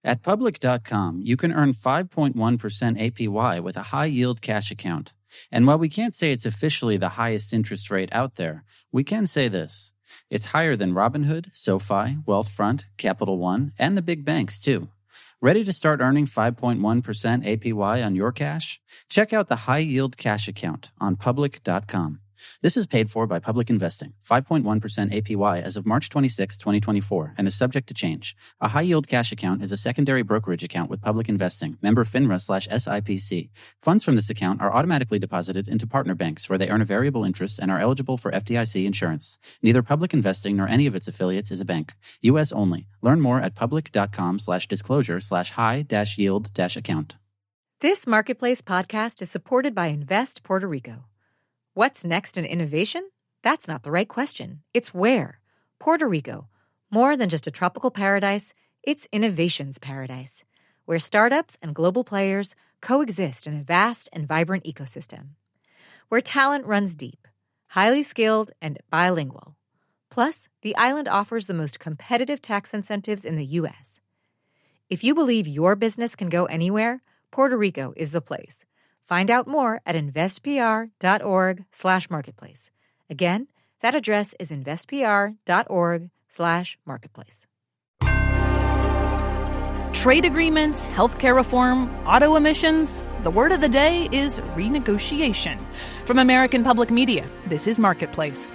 At Public.com, you can earn 5.1% APY with a high-yield cash account. And while we can't say it's officially the highest interest rate out there, we can say this. It's higher than Robinhood, SoFi, Wealthfront, Capital One, and the big banks, too. Ready to start earning 5.1% APY on your cash? Check out the high-yield cash account on Public.com. This is paid for by Public Investing, 5.1% APY as of March 26, 2024, and is subject to change. A high-yield cash account is a secondary brokerage account with Public Investing, member FINRA/SIPC. Funds from this account are automatically deposited into partner banks where they earn a variable interest and are eligible for FDIC insurance. Neither Public Investing nor any of its affiliates is a bank. U.S. only. Learn more at public.com/disclosure/high-yield-account. This Marketplace podcast is supported by Invest Puerto Rico. What's next in innovation? That's not the right question. It's where. Puerto Rico. More than just a tropical paradise, it's innovation's paradise, where startups and global players coexist in a vast and vibrant ecosystem. Where talent runs deep, highly skilled, and bilingual. Plus, the island offers the most competitive tax incentives in the U.S. If you believe your business can go anywhere, Puerto Rico is the place. Find out more at investpr.org/marketplace. Again, that address is investpr.org/marketplace. Trade agreements, healthcare reform, auto emissions. The word of the day is renegotiation. From American Public Media, this is Marketplace.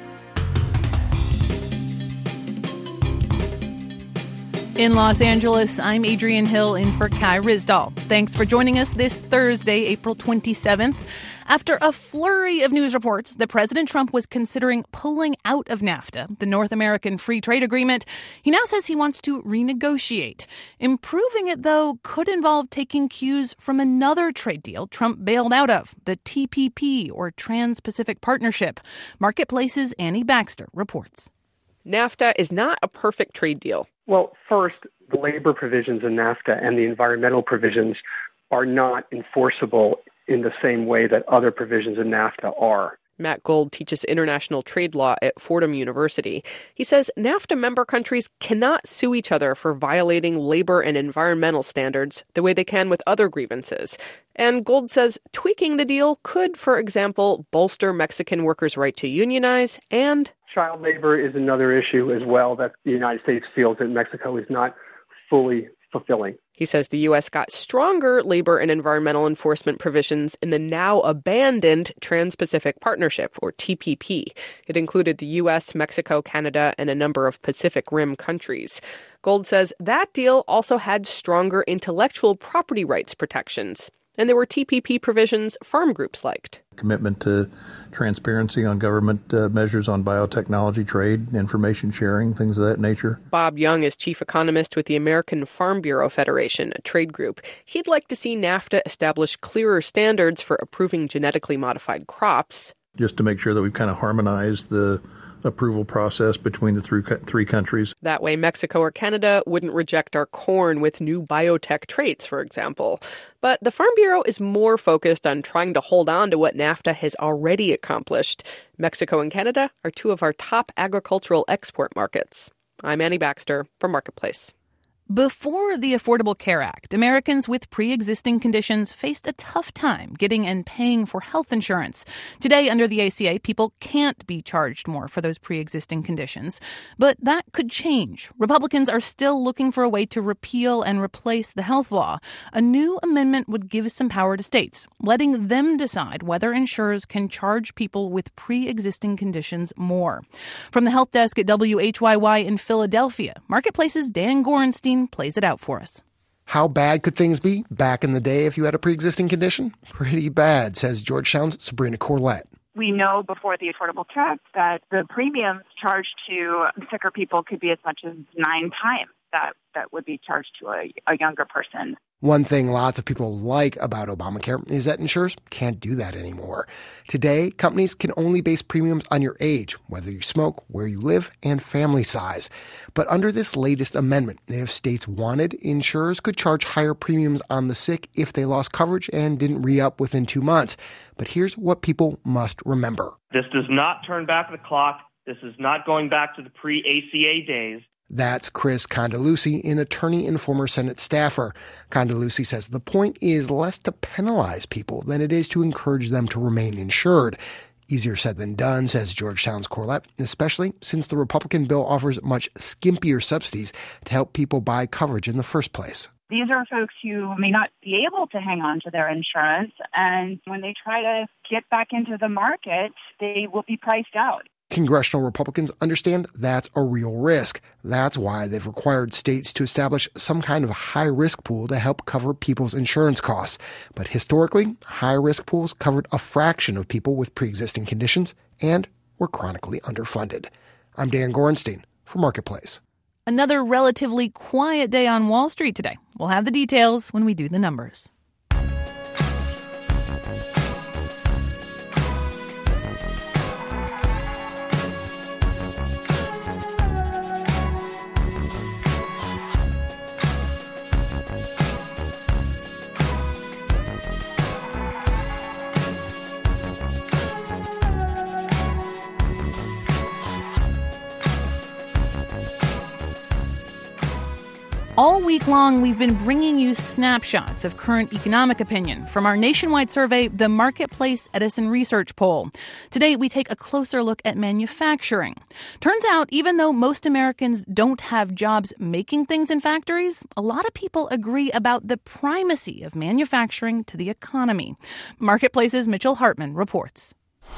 In Los Angeles, I'm Adrienne Hill in for Kai Ryssdal. Thanks for joining us this Thursday, April 27th. After a flurry of news reports that President Trump was considering pulling out of NAFTA, the North American Free Trade Agreement, he now says he wants to renegotiate. Improving it, though, could involve taking cues from another trade deal Trump bailed out of, the TPP, or Trans-Pacific Partnership. Marketplace's Annie Baxter reports. NAFTA is not a perfect trade deal. Well, first, the labor provisions in NAFTA and the environmental provisions are not enforceable in the same way that other provisions in NAFTA are. Matt Gold teaches international trade law at Fordham University. He says NAFTA member countries cannot sue each other for violating labor and environmental standards the way they can with other grievances. And Gold says tweaking the deal could, for example, bolster Mexican workers' right to unionize and child labor is another issue as well that the United States feels that Mexico is not fully fulfilling. He says the U.S. got stronger labor and environmental enforcement provisions in the now abandoned Trans-Pacific Partnership, or TPP. It included the U.S., Mexico, Canada, and a number of Pacific Rim countries. Gold says that deal also had stronger intellectual property rights protections. And there were TPP provisions farm groups liked. Commitment to transparency on government measures on biotechnology trade, information sharing, things of that nature. Bob Young is chief economist with the American Farm Bureau Federation, a trade group. He'd like to see NAFTA establish clearer standards for approving genetically modified crops. Just to make sure that we've kind of harmonized the approval process between the three countries. That way, Mexico or Canada wouldn't reject our corn with new biotech traits, for example. But the Farm Bureau is more focused on trying to hold on to what NAFTA has already accomplished. Mexico and Canada are two of our top agricultural export markets. I'm Annie Baxter for Marketplace. Before the Affordable Care Act, Americans with pre-existing conditions faced a tough time getting and paying for health insurance. Today, under the ACA, people can't be charged more for those pre-existing conditions. But that could change. Republicans are still looking for a way to repeal and replace the health law. A new amendment would give some power to states, letting them decide whether insurers can charge people with pre-existing conditions more. From the help desk at WHYY in Philadelphia, Marketplace's Dan Gorenstein plays it out for us. How bad could things be back in the day if you had a pre-existing condition? Pretty bad, says Georgetown's Sabrina Corlett. We know before the Affordable Care Act that the premiums charged to sicker people could be as much as 9 times that would be charged to a younger person. One thing lots of people like about Obamacare is that insurers can't do that anymore. Today, companies can only base premiums on your age, whether you smoke, where you live, and family size. But under this latest amendment, if states wanted, insurers could charge higher premiums on the sick if they lost coverage and didn't re-up within 2 months. But here's what people must remember. This does not turn back the clock. This is not going back to the pre-ACA days. That's Chris Condalucci, an attorney and former Senate staffer. Condalucci says the point is less to penalize people than it is to encourage them to remain insured. Easier said than done, says Georgetown's Corlett, especially since the Republican bill offers much skimpier subsidies to help people buy coverage in the first place. These are folks who may not be able to hang on to their insurance, and when they try to get back into the market, they will be priced out. Congressional Republicans understand that's a real risk. That's why they've required states to establish some kind of high-risk pool to help cover people's insurance costs. But historically, high-risk pools covered a fraction of people with pre-existing conditions and were chronically underfunded. I'm Dan Gorenstein for Marketplace. Another relatively quiet day on Wall Street today. We'll have the details when we do the numbers. All week long, we've been bringing you snapshots of current economic opinion from our nationwide survey, the Marketplace Edison Research Poll. Today, we take a closer look at manufacturing. Turns out, even though most Americans don't have jobs making things in factories, a lot of people agree about the primacy of manufacturing to the economy. Marketplace's Mitchell Hartman reports.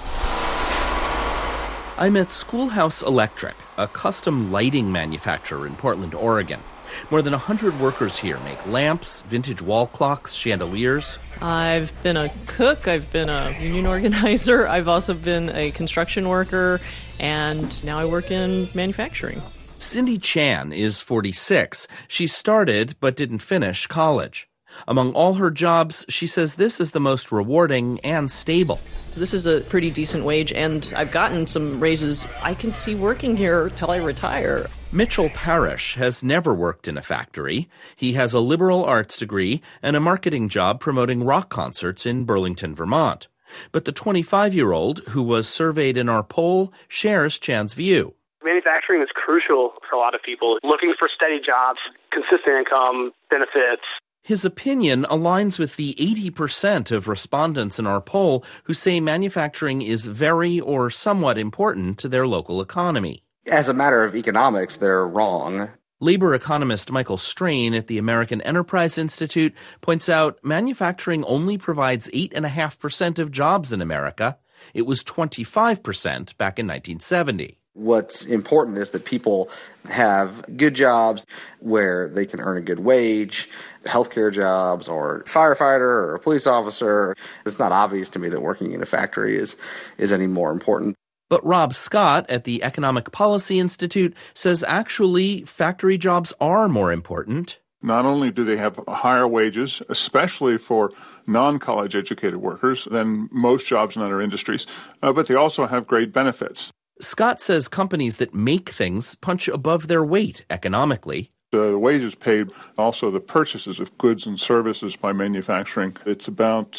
I'm at Schoolhouse Electric, a custom lighting manufacturer in Portland, Oregon. More than 100 workers here make lamps, vintage wall clocks, chandeliers. I've been a cook, I've been a union organizer, I've also been a construction worker, and now I work in manufacturing. Cindy Chan is 46. She started but didn't finish college. Among all her jobs, she says this is the most rewarding and stable. This is a pretty decent wage, and I've gotten some raises. I can see working here till I retire. Mitchell Parrish has never worked in a factory. He has a liberal arts degree and a marketing job promoting rock concerts in Burlington, Vermont. But the 25-year-old who was surveyed in our poll shares Chan's view. Manufacturing is crucial for a lot of people looking for steady jobs, consistent income, benefits. His opinion aligns with the 80% of respondents in our poll who say manufacturing is very or somewhat important to their local economy. As a matter of economics, they're wrong. Labor economist Michael Strain at the American Enterprise Institute points out manufacturing only provides 8.5% of jobs in America. It was 25% back in 1970. What's important is that people have good jobs where they can earn a good wage, healthcare jobs, or firefighter or a police officer. It's not obvious to me that working in a factory is any more important. But Rob Scott at the Economic Policy Institute says actually factory jobs are more important. Not only do they have higher wages, especially for non-college educated workers, than most jobs in other industries, but they also have great benefits. Scott says companies that make things punch above their weight economically. The wages paid, also the purchases of goods and services by manufacturing, it's about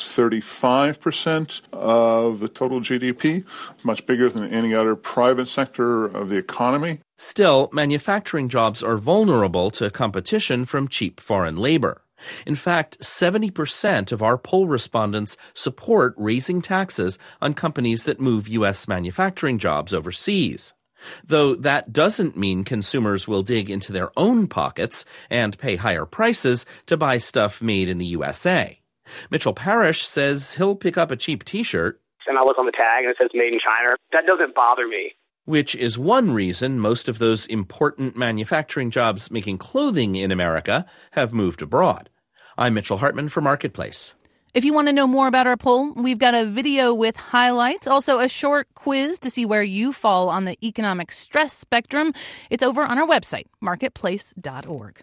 35% of the total GDP, much bigger than any other private sector of the economy. Still, manufacturing jobs are vulnerable to competition from cheap foreign labor. In fact, 70% of our poll respondents support raising taxes on companies that move U.S. manufacturing jobs overseas. Though that doesn't mean consumers will dig into their own pockets and pay higher prices to buy stuff made in the USA. Mitchell Parrish says he'll pick up a cheap T-shirt. And I look on the tag and it says Made in China. That doesn't bother me. Which is one reason most of those important manufacturing jobs making clothing in America have moved abroad. I'm Mitchell Hartman for Marketplace. If you want to know more about our poll, we've got a video with highlights, also a short quiz to see where you fall on the economic stress spectrum. It's over on our website, marketplace.org.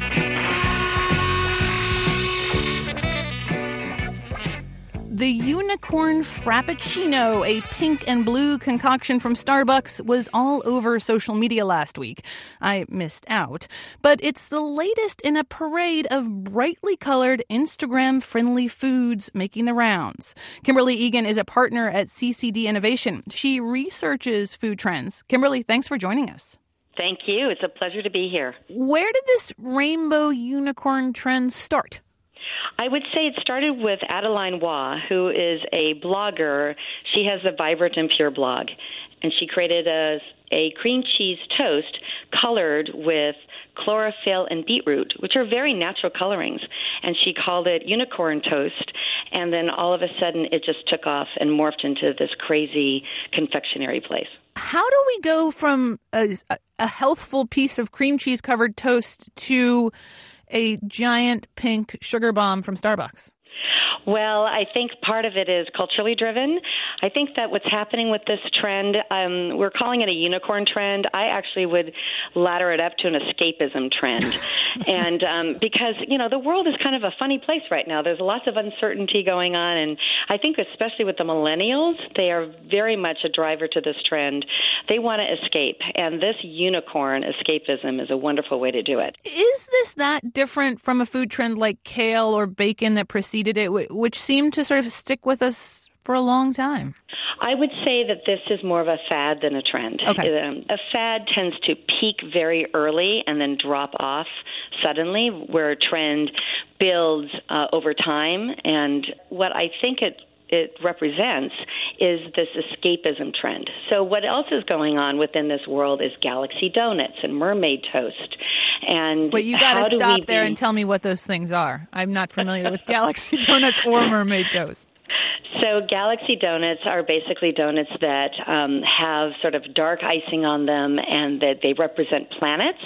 The unicorn frappuccino, a pink and blue concoction from Starbucks, was all over social media last week. I missed out. But it's the latest in a parade of brightly colored Instagram-friendly foods making the rounds. Kimberly Egan is a partner at CCD Innovation. She researches food trends. Kimberly, thanks for joining us. Thank you. It's a pleasure to be here. Where did this rainbow unicorn trend start? I would say it started with Adeline Waugh, who is a blogger. She has the Vibrant and Pure blog, and she created a cream cheese toast colored with chlorophyll and beetroot, which are very natural colorings, and she called it Unicorn Toast, and then all of a sudden it just took off and morphed into this crazy confectionery place. How do we go from a healthful piece of cream cheese covered toast to a giant pink sugar bomb from Starbucks? Well, I think part of it is culturally driven. I think that what's happening with this trend, we're calling it a unicorn trend. I actually would ladder it up to an escapism trend. And because, the world is kind of a funny place right now. There's lots of uncertainty going on. And I think especially with the millennials, they are very much a driver to this trend. They want to escape. And this unicorn escapism is a wonderful way to do it. Is this that different from a food trend like kale or bacon that preceded it, which seemed to sort of stick with us for a long time? I would say that this is more of a fad than a trend. Okay. A fad tends to peak very early and then drop off suddenly, where a trend builds over time. And what I think it represents is this escapism trend. So what else is going on within this world is Galaxy Donuts and Mermaid Toast. And wait, you got to stop there and tell me what those things are. I'm not familiar with Galaxy Donuts or Mermaid Toast. So Galaxy Donuts are basically donuts that have sort of dark icing on them, and that they represent planets,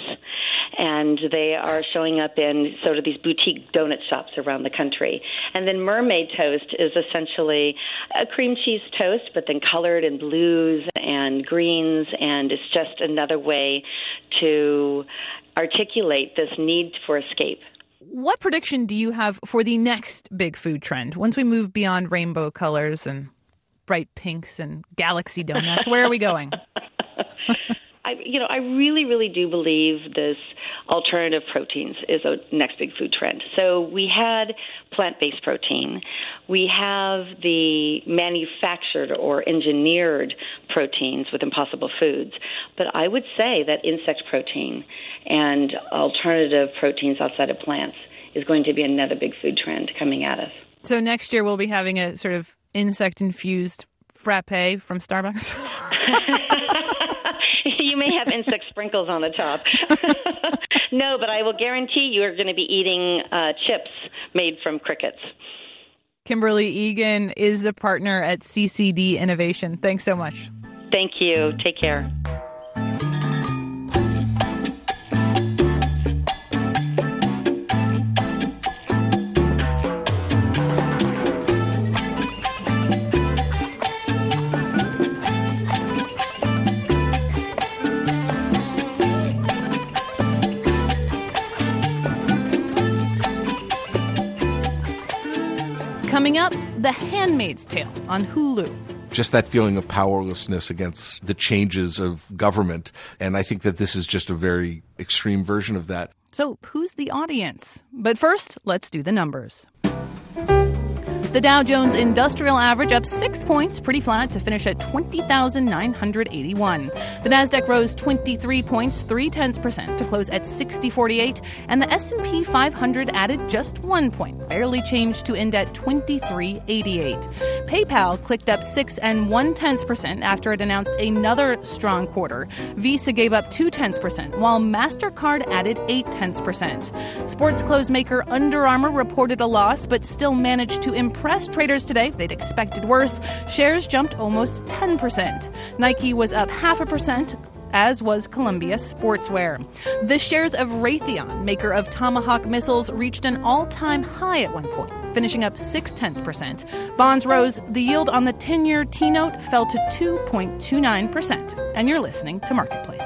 and they are showing up in sort of these boutique donut shops around the country. And then Mermaid Toast is essentially a cream cheese toast, but then colored in blues and greens, and it's just another way to articulate this need for escape. What prediction do you have for the next big food trend? Once we move beyond rainbow colors and bright pinks and Galaxy Donuts, where are we going? I really, really do believe this alternative proteins is a next big food trend. So we had plant-based protein. We have the manufactured or engineered proteins with Impossible Foods. But I would say that insect protein and alternative proteins outside of plants is going to be another big food trend coming at us. So next year we'll be having a sort of insect-infused frappe from Starbucks? You may have insect sprinkles on the top. No, but I will guarantee you are going to be eating chips made from crickets. Kimberly Egan is the partner at CCD Innovation. Thanks so much. Thank you. Take care. Coming up, The Handmaid's Tale on Hulu. Just that feeling of powerlessness against the changes of government. And I think that this is just a very extreme version of that. So who's the audience? But first, let's do the numbers. The Dow Jones Industrial Average up 6 points, pretty flat, to finish at 20,981. The Nasdaq rose 23 points, 0.3% to close at 6048, and the S&P 500 added just 1 point, barely changed to end at 2388. PayPal clicked up 6.1% after it announced another strong quarter. Visa gave up 0.2%, while MasterCard added 0.8%. Sports clothes maker Under Armour reported a loss, but still managed to impress traders today. They'd expected worse. Shares jumped almost 10%. Nike was up 0.5%, as was Columbia Sportswear. The shares of Raytheon, maker of Tomahawk missiles, reached an all-time high at one point, finishing up 0.6%. Bonds rose. The yield on the 10-year T-note fell to 2.29%. And you're listening to Marketplace.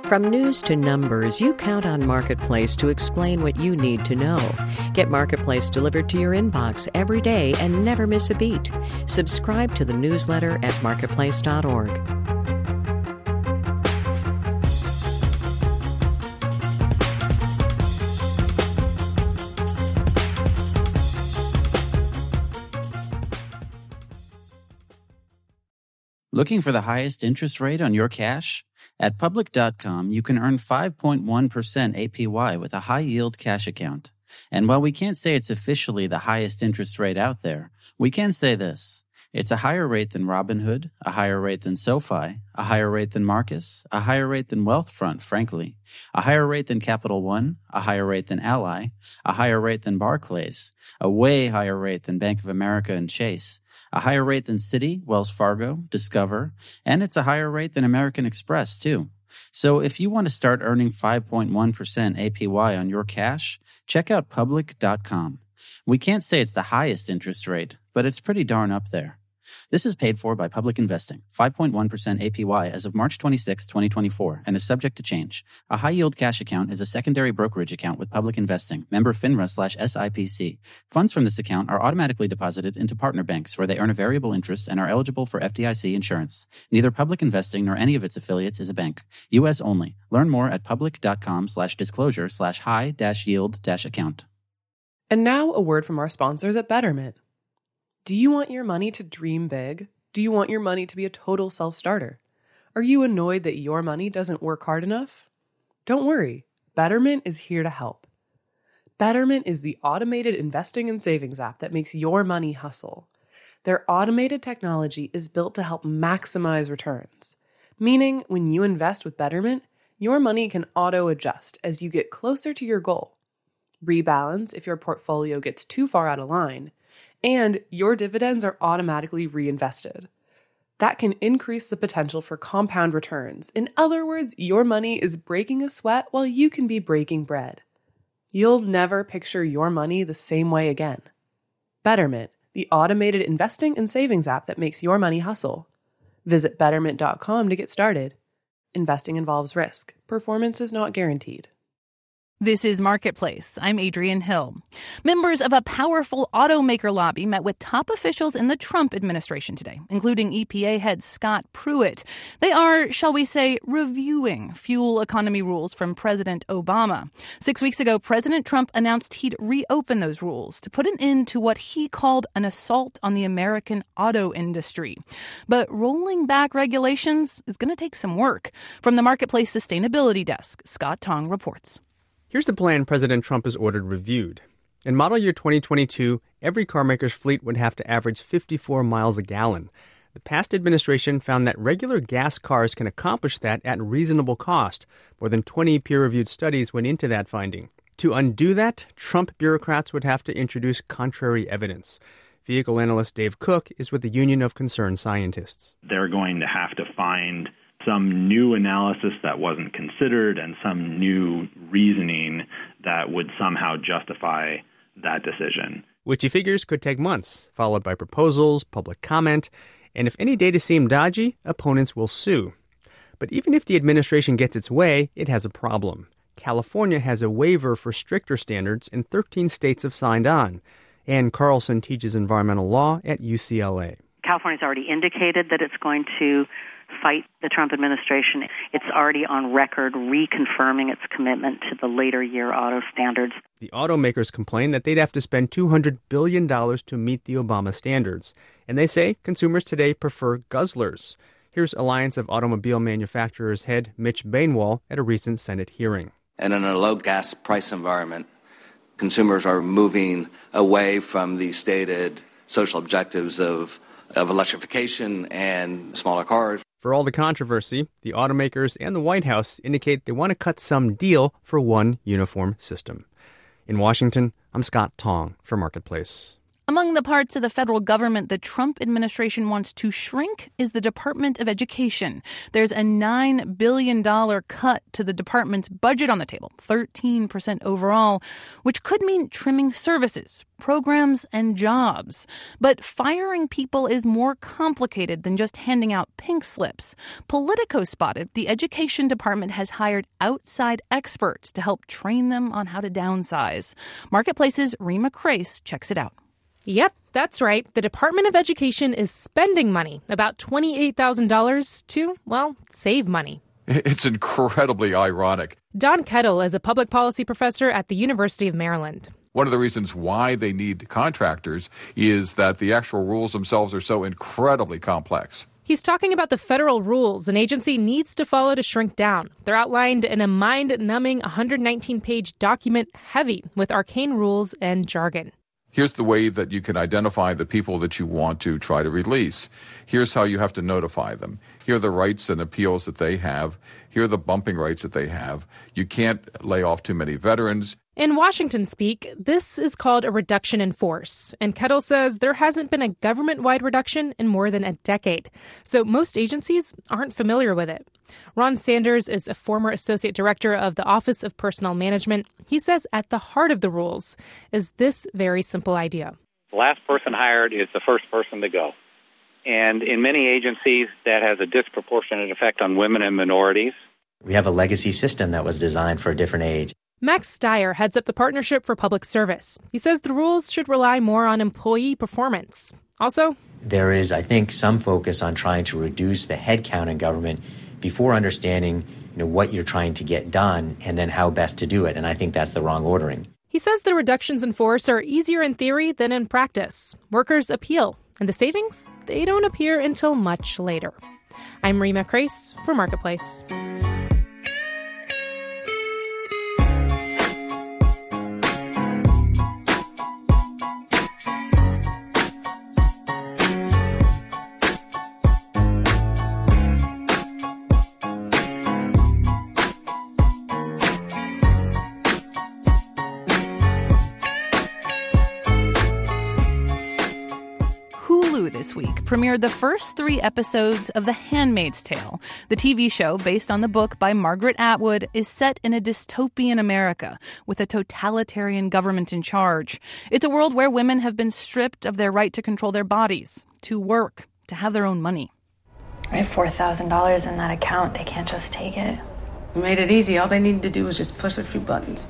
From news to numbers, you count on Marketplace to explain what you need to know. Get Marketplace delivered to your inbox every day and never miss a beat. Subscribe to the newsletter at marketplace.org. Looking for the highest interest rate on your cash? At Public.com, you can earn 5.1% APY with a high-yield cash account. And while we can't say it's officially the highest interest rate out there, we can say this. It's a higher rate than Robinhood, a higher rate than SoFi, a higher rate than Marcus, a higher rate than Wealthfront, frankly, a higher rate than Capital One, a higher rate than Ally, a higher rate than Barclays, a way higher rate than Bank of America and Chase, a higher rate than Citi, Wells Fargo, Discover, and it's a higher rate than American Express, too. So if you want to start earning 5.1% APY on your cash, check out Public.com. We can't say it's the highest interest rate, but it's pretty darn up there. This is paid for by Public Investing, 5.1% APY as of March 26, 2024, and is subject to change. A high-yield cash account is a secondary brokerage account with Public Investing, member FINRA/SIPC. Funds from this account are automatically deposited into partner banks where they earn a variable interest and are eligible for FDIC insurance. Neither Public Investing nor any of its affiliates is a bank. U.S. only. Learn more at public.com/disclosure/high-yield-account. And now a word from our sponsors at Betterment. Do you want your money to dream big? Do you want your money to be a total self-starter? Are you annoyed that your money doesn't work hard enough? Don't worry, Betterment is here to help. Betterment is the automated investing and savings app that makes your money hustle. Their automated technology is built to help maximize returns, meaning when you invest with Betterment, your money can auto-adjust as you get closer to your goal, rebalance if your portfolio gets too far out of line, and your dividends are automatically reinvested. That can increase the potential for compound returns. In other words, your money is breaking a sweat while you can be breaking bread. You'll never picture your money the same way again. Betterment, the automated investing and savings app that makes your money hustle. Visit Betterment.com to get started. Investing involves risk. Performance is not guaranteed. This is Marketplace. I'm Adrienne Hill. Members of a powerful automaker lobby met with top officials in the Trump administration today, including EPA head Scott Pruitt. They are, shall we say, reviewing fuel economy rules from President Obama. 6 weeks ago, President Trump announced he'd reopen those rules to put an end to what he called an assault on the American auto industry. But rolling back regulations is going to take some work. From the Marketplace Sustainability Desk, Scott Tong reports. Here's the plan President Trump has ordered reviewed. In model year 2022, every carmaker's fleet would have to average 54 miles a gallon. The past administration found that regular gas cars can accomplish that at reasonable cost. More than 20 peer-reviewed studies went into that finding. To undo that, Trump bureaucrats would have to introduce contrary evidence. Vehicle analyst Dave Cook is with the Union of Concerned Scientists. They're going to have to find some new analysis that wasn't considered and some new reasoning that would somehow justify that decision. Which he figures could take months, followed by proposals, public comment, and if any data seem dodgy, opponents will sue. But even if the administration gets its way, it has a problem. California has a waiver for stricter standards, and 13 states have signed on. Ann Carlson teaches environmental law at UCLA. California's already indicated that it's going to fight the Trump administration. It's already on record reconfirming its commitment to the later year auto standards. The automakers complain that they'd have to spend $200 billion to meet the Obama standards. And they say consumers today prefer guzzlers. Here's Alliance of Automobile Manufacturers head Mitch Bainwall at a recent Senate hearing. And in a low gas price environment, consumers are moving away from the stated social objectives of electrification and smaller cars. For all the controversy, the automakers and the White House indicate they want to cut some deal for one uniform system. In Washington, I'm Scott Tong for Marketplace. Among the parts of the federal government the Trump administration wants to shrink is the Department of Education. There's a $9 billion cut to the department's budget on the table, 13% overall, which could mean trimming services, programs, and jobs. But firing people is more complicated than just handing out pink slips. Politico spotted the Education Department has hired outside experts to help train them on how to downsize. Marketplace's Rima Crace checks it out. Yep, that's right. The Department of Education is spending money, about $28,000 to, well, save money. It's incredibly ironic. Don Kettle is a public policy professor at the University of Maryland. One of the reasons why they need contractors is that the actual rules themselves are so incredibly complex. He's talking about the federal rules an agency needs to follow to shrink down. They're outlined in a mind-numbing 119-page document heavy with arcane rules and jargon. Here's the way that you can identify the people that you want to try to release. Here's how you have to notify them. Here are the rights and appeals that they have. Here are the bumping rights that they have. You can't lay off too many veterans. In Washington speak, this is called a reduction in force. And Kettle says there hasn't been a government-wide reduction in more than a decade. So most agencies aren't familiar with it. Ron Sanders is a former associate director of the Office of Personnel Management. He says at the heart of the rules is this very simple idea. The last person hired is the first person to go. And in many agencies, that has a disproportionate effect on women and minorities. We have a legacy system that was designed for a different age. Max Steyer heads up the Partnership for Public Service. He says the rules should rely more on employee performance. Also, there is, I think, some focus on trying to reduce the headcount in government before understanding, what you're trying to get done and then how best to do it. And I think that's the wrong ordering. He says the reductions in force are easier in theory than in practice. Workers appeal, and the savings, they don't appear until much later. I'm Rima Crace for Marketplace. This week premiered the first 3 episodes of The Handmaid's Tale. The TV show, based on the book by Margaret Atwood, is set in a dystopian America with a totalitarian government in charge. It's a world where women have been stripped of their right to control their bodies, to work, to have their own money. I have $4,000 in that account. They can't just take it. We made it easy. All they needed to do was just push a few buttons.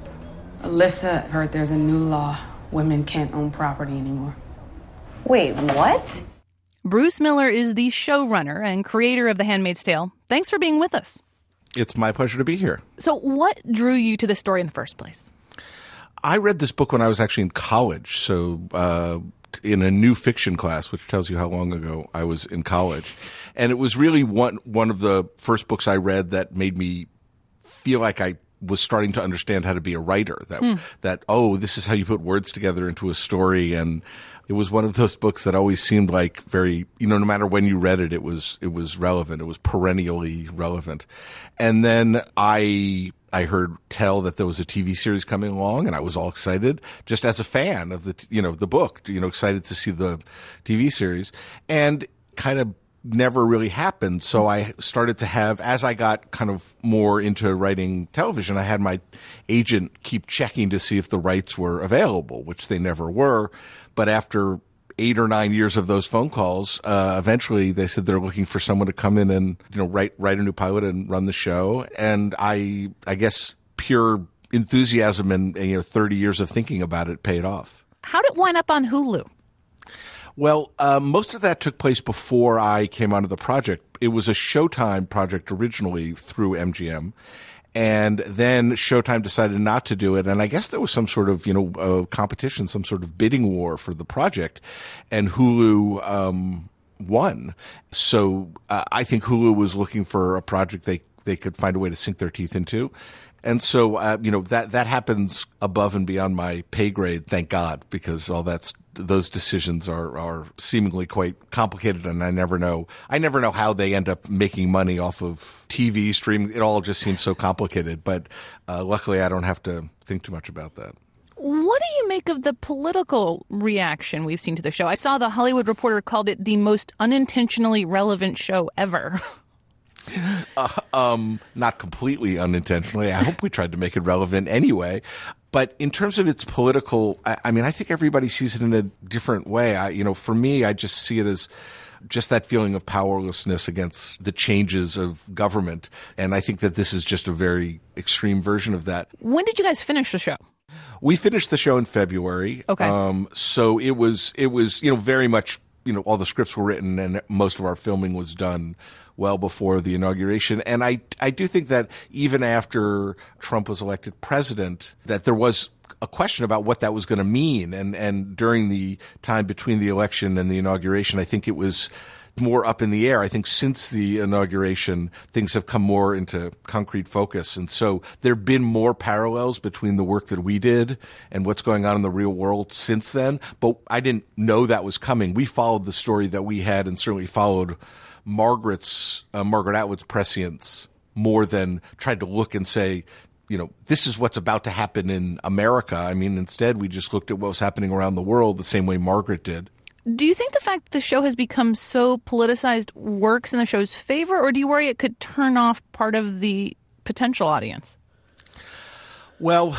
Alyssa heard there's a new law. Women can't own property anymore. Wait, what? Bruce Miller is the showrunner and creator of The Handmaid's Tale. Thanks for being with us. It's my pleasure to be here. So what drew you to this story in the first place? I read this book when I was actually in college, so in a new fiction class, which tells you how long ago I was in college. And it was really one of the first books I read that made me feel like I was starting to understand how to be a writer, that this is how you put words together into a story. And it was one of those books that always seemed like very, no matter when you read it, it was relevant. It was perennially relevant. And then I heard tell that there was a TV series coming along, and I was all excited, just as a fan of the book, excited to see the TV series, and kind of never really happened. So I started to have, as I got kind of more into writing television, I had my agent keep checking to see if the rights were available, which they never were. But after 8 or 9 years of those phone calls, eventually they said they're looking for someone to come in and, write a new pilot and run the show. And I guess pure enthusiasm and 30 years of thinking about it paid off. How did it wind up on Hulu? Well, most of that took place before I came onto the project. It was a Showtime project originally through MGM. And then Showtime decided not to do it. And I guess there was some sort of, competition, some sort of bidding war for the project. And Hulu won. So I think Hulu was looking for a project they could find a way to sink their teeth into. And so, that happens above and beyond my pay grade, thank God, because those decisions are seemingly quite complicated, and I never know how they end up making money off of TV streaming. It all just seems so complicated, but luckily I don't have to think too much about that. What do you make of the political reaction we've seen to the show? I saw The Hollywood Reporter called it the most unintentionally relevant show ever. Not completely unintentionally. I hope we tried to make it relevant anyway. But in terms of its political, I mean, I think everybody sees it in a different way. For me, I just see it as just that feeling of powerlessness against the changes of government. And I think that this is just a very extreme version of that. When did you guys finish the show? We finished the show in February. Okay. So it was, very much, all the scripts were written and most of our filming was done well before the inauguration. And I do think that even after Trump was elected president, that there was a question about what that was going to mean. And during the time between the election and the inauguration, I think it was more up in the air. I think since the inauguration, things have come more into concrete focus. And so there have been more parallels between the work that we did and what's going on in the real world since then. But I didn't know that was coming. We followed the story that we had and certainly followed Margaret Atwood's prescience more than tried to look and say, this is what's about to happen in America. I mean, instead, we just looked at what was happening around the world the same way Margaret did. Do you think the fact that the show has become so politicized works in the show's favor, or do you worry it could turn off part of the potential audience? Well,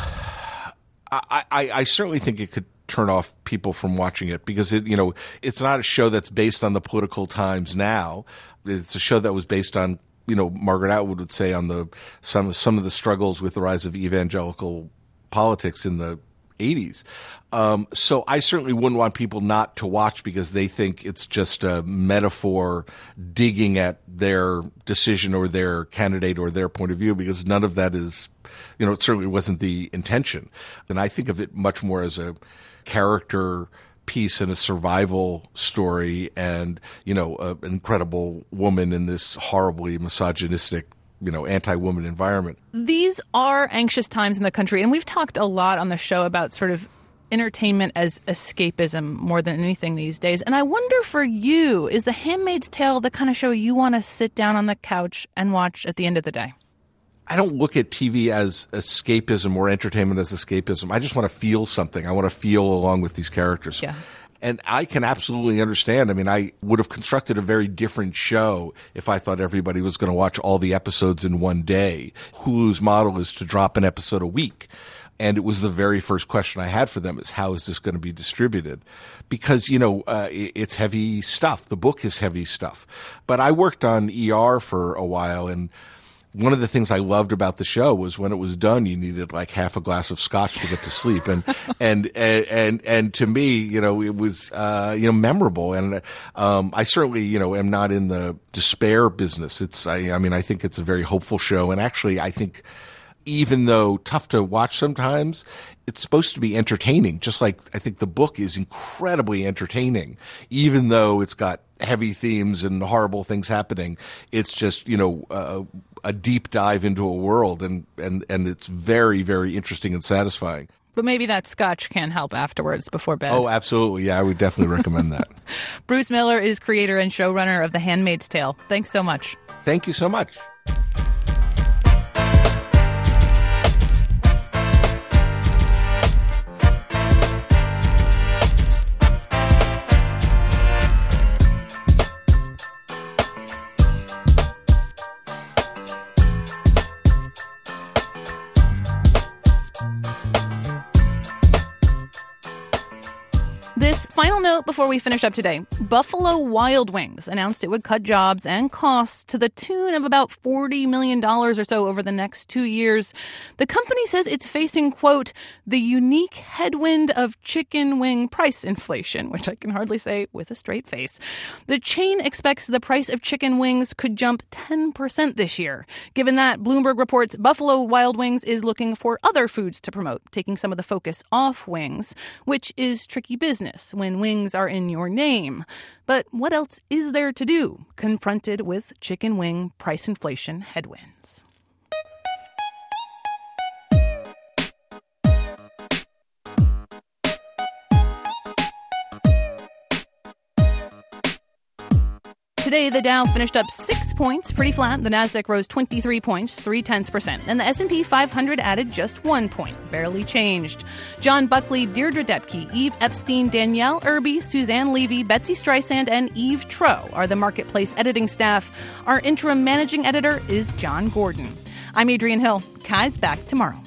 I certainly think it could turn off people from watching it because it's not a show that's based on the political times now. It's a show that was based on, Margaret Atwood would say on some of the struggles with the rise of evangelical politics in the 80s. So I certainly wouldn't want people not to watch because they think it's just a metaphor digging at their decision or their candidate or their point of view, because none of that is, it certainly wasn't the intention. And I think of it much more as a character piece and a survival story and, an incredible woman in this horribly misogynistic anti-woman environment. These are anxious times in the country, and we've talked a lot on the show about sort of entertainment as escapism more than anything these days. And I wonder for you, is The Handmaid's Tale the kind of show you want to sit down on the couch and watch at the end of the day? I don't look at TV as escapism or entertainment as escapism. I just want to feel something. I want to feel along with these characters. Yeah. And I can absolutely understand. I mean, I would have constructed a very different show if I thought everybody was going to watch all the episodes in one day. Hulu's model is to drop an episode a week. And it was the very first question I had for them is, how is this going to be distributed? Because, it's heavy stuff. The book is heavy stuff. But I worked on ER for a while, and one of the things I loved about the show was when it was done, you needed like half a glass of scotch to get to sleep. And to me, it was, memorable. And, I certainly, am not in the despair business. I think it's a very hopeful show. And actually, I think even though tough to watch sometimes, it's supposed to be entertaining. Just like I think the book is incredibly entertaining, even though it's got heavy themes and horrible things happening. It's just, a deep dive into a world, and it's very, very interesting and satisfying. But maybe that scotch can help afterwards before bed. Oh, absolutely. Yeah, I would definitely recommend that. Bruce Miller is creator and showrunner of The Handmaid's Tale. Thanks so much. Thank you so much. This final note before we finish up today. Buffalo Wild Wings announced it would cut jobs and costs to the tune of about $40 million or so over the next 2 years. The company says it's facing, quote, the unique headwind of chicken wing price inflation, which I can hardly say with a straight face. The chain expects the price of chicken wings could jump 10% this year. Given that, Bloomberg reports Buffalo Wild Wings is looking for other foods to promote, taking some of the focus off wings, which is tricky business when wings are in your name. But what else is there to do, confronted with chicken wing price inflation headwinds? Today, the Dow finished up 6 points, pretty flat. The Nasdaq rose 23 points, 0.3%. And the S&P 500 added just 1 point, barely changed. John Buckley, Deirdre Depke, Eve Epstein, Danielle Irby, Suzanne Levy, Betsy Streisand, and Eve Troe are the Marketplace editing staff. Our interim managing editor is John Gordon. I'm Adrienne Hill. Kai's back tomorrow.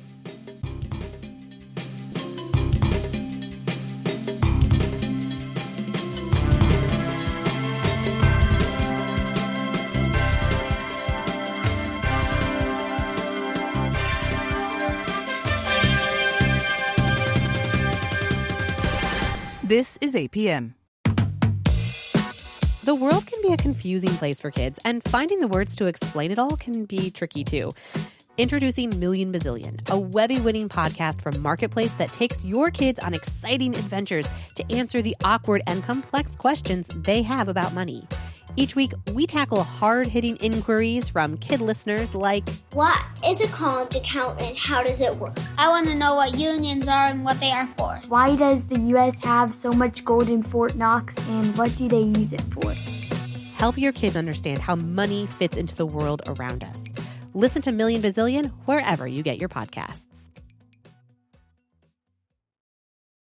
This is APM. The world can be a confusing place for kids, and finding the words to explain it all can be tricky too. Introducing Million Bazillion, a Webby-winning podcast from Marketplace that takes your kids on exciting adventures to answer the awkward and complex questions they have about money. Each week, we tackle hard-hitting inquiries from kid listeners like, what is a college account and how does it work? I want to know what unions are and what they are for. Why does the U.S. have so much gold in Fort Knox and what do they use it for? Help your kids understand how money fits into the world around us. Listen to Million Bazillion wherever you get your podcasts.